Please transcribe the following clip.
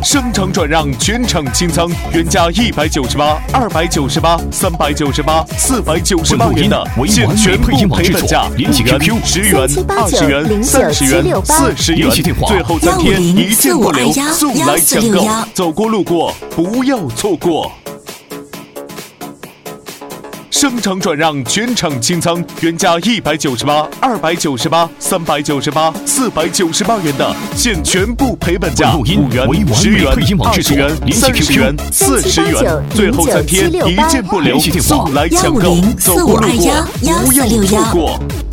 生场转让，全场清仓，原价198、298、398、498元的，现全部赔本价，5元、10元、20元、30元、40元，最后3天一件不留，速来抢购，走过路过不要错过。生场转让，全场清仓，原价198、298、398、498元的，现全部赔本价，5元、10元、20元、30元、40元，最后3天一件不留，速来抢购，走过路过不要错过。